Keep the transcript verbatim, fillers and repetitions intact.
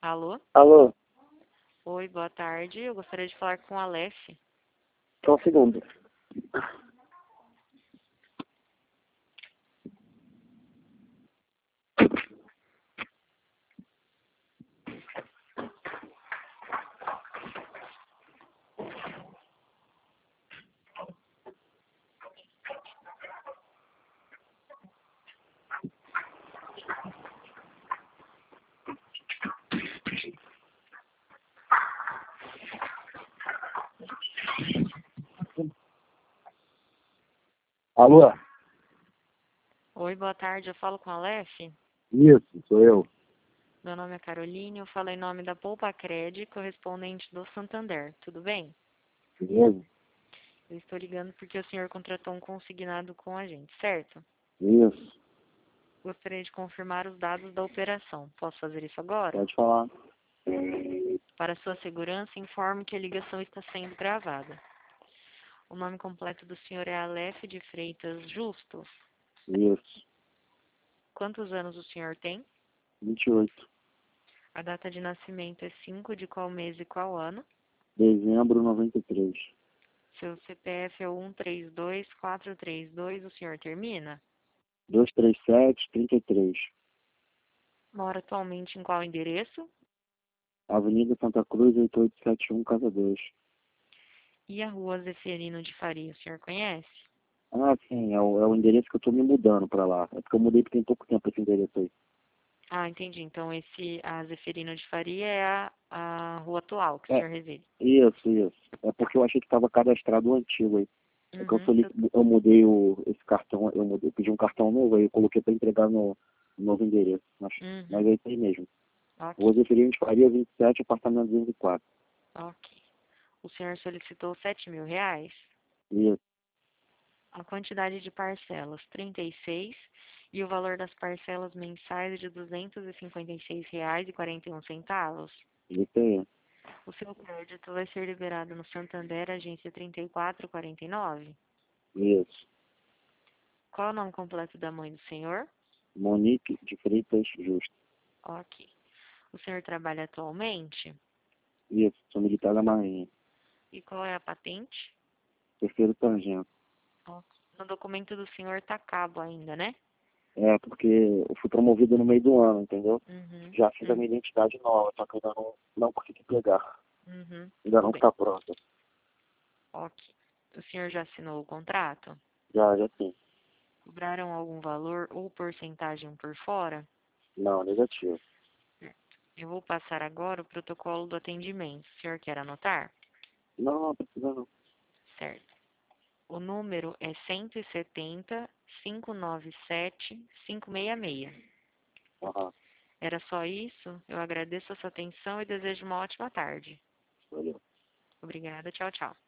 Alô? Alô, Oi, boa tarde. Eu gostaria de falar com a Aleph. só um segundo. Alô? Oi, boa tarde. Eu falo com a Aleph. Isso, sou eu. Meu nome é Caroline. Eu falo em nome da Poupa Cred, correspondente do Santander. Tudo bem? Mesmo? Eu estou ligando porque o senhor contratou um consignado com a gente, certo? Isso, Gostaria de confirmar os dados da operação. Posso fazer isso agora? pode falar. Para sua segurança, informo que a ligação está sendo gravada. O nome completo do senhor é Aleph de Freitas Justo. Isso, Quantos anos o senhor tem? vinte e oito. A data de nascimento é cinco de qual mês e qual ano? Dezembro noventa e três. Seu C P F é um três dois quatro três dois, o senhor termina? duzentos e trinta e sete, trinta e três. Mora atualmente em qual endereço? Avenida Santa Cruz, oito oito sete um, Casa dois. E a rua Zeferino de Faria, o senhor conhece? Ah, sim, é o, é o endereço que eu tô me mudando pra lá. É porque eu mudei porque tem pouco tempo esse endereço aí. Ah, entendi. Então esse, a Zeferino de Faria é a, a rua atual que o É, senhor reside. isso, isso. É porque eu achei que estava cadastrado o antigo aí. É que eu, Uhum, soli- seu- eu mudei o, esse cartão, eu, mudei, eu pedi um cartão novo, aí eu coloquei para entregar no, no novo endereço. Mas, mas uhum, é isso aí mesmo. ok, Rua Zeferino de Faria, vinte e sete, apartamento duzentos e quatro. ok. O senhor solicitou sete mil reais? Isso, A quantidade de parcelas, trinta e seis, e o valor das parcelas mensais de duzentos e cinquenta e seis reais e quarenta e um centavos. isso aí. O seu crédito vai ser liberado no Santander, agência trinta e quatro quarenta e nove. Isso. Qual é o nome completo da mãe do senhor? Monique de Freitas Justo. Ok. O senhor trabalha atualmente? Isso, sou militar da Marinha. E qual é a patente? Terceiro sargento. Ok. No documento do senhor tá cabo ainda, né? É, porque eu fui promovido no meio do ano, entendeu? Uhum. Já fiz a Hum, minha identidade nova, só que ainda não, não consegui pegar. Uhum. Ainda Tudo não bem. está pronta. Ok. O senhor já assinou o contrato? Já, já tem. Cobraram algum valor ou porcentagem por fora? Não, negativo. Eu vou passar agora o protocolo do atendimento. O senhor quer anotar? Não, não precisa não. Certo. O número é cento e setenta, quinhentos e noventa e sete, quinhentos e sessenta e seis. Aham, Era só isso? Eu agradeço a sua atenção e desejo uma ótima tarde. valeu. Obrigada. Tchau, tchau.